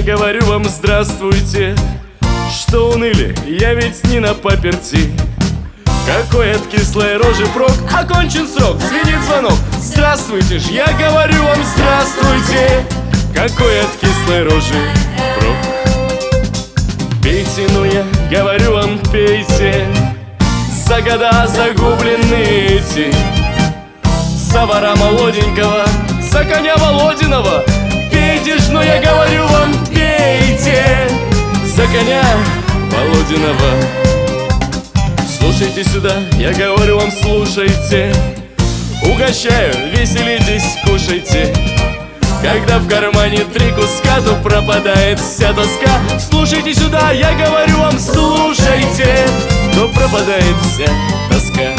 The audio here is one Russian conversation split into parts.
говорю вам здравствуйте. Что уныли, я ведь не на паперти. Какой от кислой рожи прок, окончен срок, звенит звонок. Здравствуйте ж, я говорю вам здравствуйте. Какой от кислой рожи прок. Пейте, ну я говорю вам, пейте. За года загубленные эти. За вора молоденького, за коня Володиного. Пейте ж, но я говорю вам, пейте. За коня Володиного. Слушайте сюда, я говорю вам, слушайте. Угощаю, веселитесь, кушайте. Когда в кармане 3 куска, то пропадает вся тоска. Слушайте сюда, я говорю вам, слушайте, то пропадает вся тоска.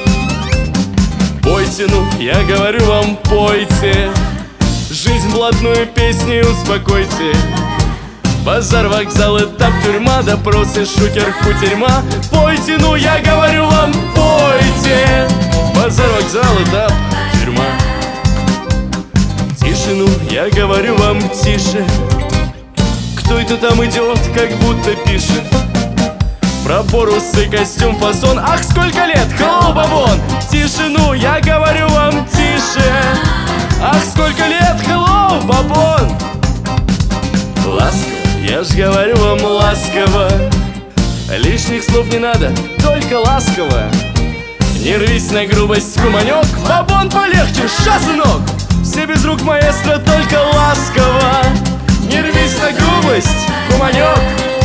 Пойте, ну, я говорю вам, пойте. Жизнь блатную песней успокойте. Базар, вокзал, этап, тюрьма, допросы, шухер, кутерьма. Пойте, ну, я говорю вам, пойте. Базар, вокзал, этап, тюрьма. Тише, ну, я говорю вам, тише. Кто это там идет, как будто пишет? Про усы, костюм, фасон. Ах, сколько лет, хлоба вон. Тише, ну, я говорю вам, тише. Ах, сколько лет, хлоба вон. Ласково, я ж говорю вам, ласково. Лишних слов не надо, только ласково. Не рвись на грубость, куманек. Бабон полегче, ша, сынок. Все без рук, маэстро, только ласково. Не рвись на грубость, куманек.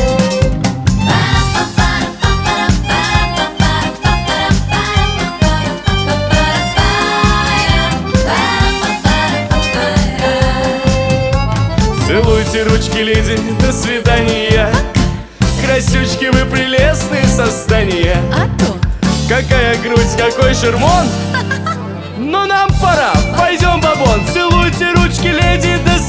Целуйте ручки, леди, до свидания. Красючки, вы прелестные создания. А то какая грудь, какой шермон. Но нам пора, пойдем, бабон. Целуйте ручки, леди, до